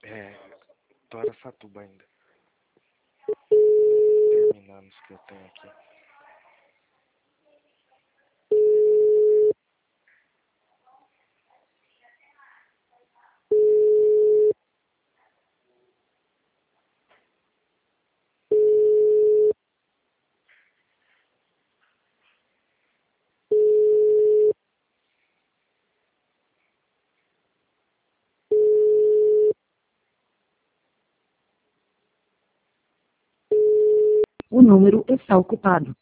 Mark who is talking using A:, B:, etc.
A: É, tô Araçatuba ainda. Terminando os que eu tenho aqui.
B: O número está ocupado.